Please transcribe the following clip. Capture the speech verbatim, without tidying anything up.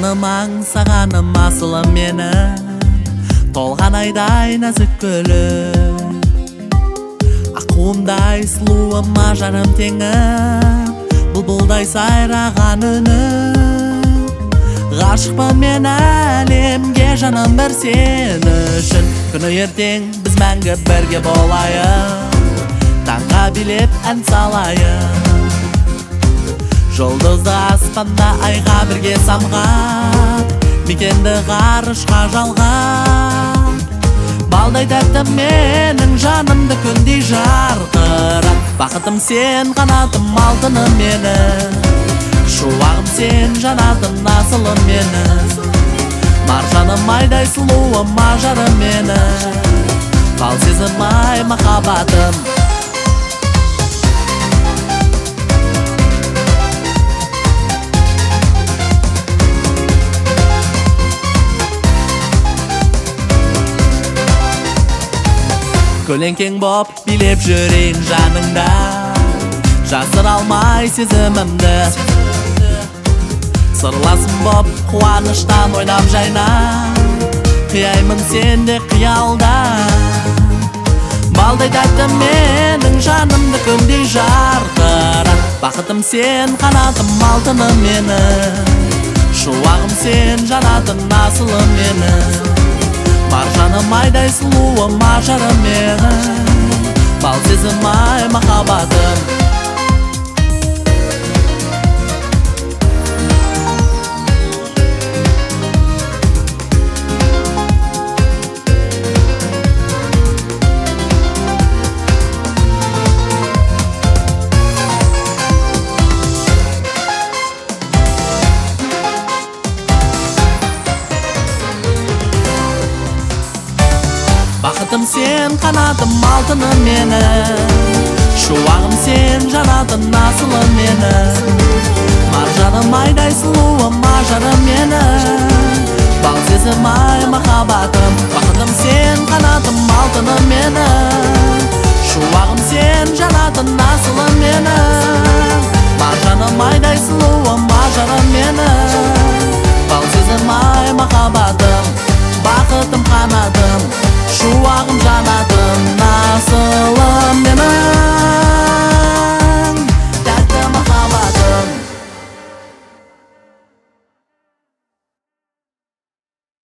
жаным аңсағаным асылым менің, толған айдай нәзік гүлім, аққуымдай сұлуым ажарым теңім, бұлбұлдай сайраған үнім. Ғашықпын мен әлемге жаным бір сен үшін, күні ертең біз мәңгі бірге болайық, таңға билеп ән салайық. Жұлдызды аспанда айға бірге самғап, мекенді ғарышқа жалғап. Балдай тәтті менің жанымды күндей жарқырат. Бақытым сен, қанатым алтыным менің, шуағым сен, жанатым асылым менің. Маржаным айдай сұлуым ажарым менің, бал сезім ай махаббатым. Көлеңкең боп билеп жүрейін жаныңда, жасыра алмай сезімімді. Сырласым боп қуаныштан ойнап жайнап, қияймын сенде қиялда. Балдай тәтті менің жанымды күндей жарқырат. Бақытым сен, қанатым алтыным менің, шуағым сен, жанатым асылым менің. Маржаным айдай сұлуым ажарым менің, бал сезім ай махаббатым. Бақытым сен, қанатым алтыным менің, шуағым сен, жанатым асылым менің. Маржаным айдай сұлуым ажарым менің, бал сезім ай махаббатым. Бақытым сен, қанатым алтыным менің, шуағым сен, жанатым асылым менің.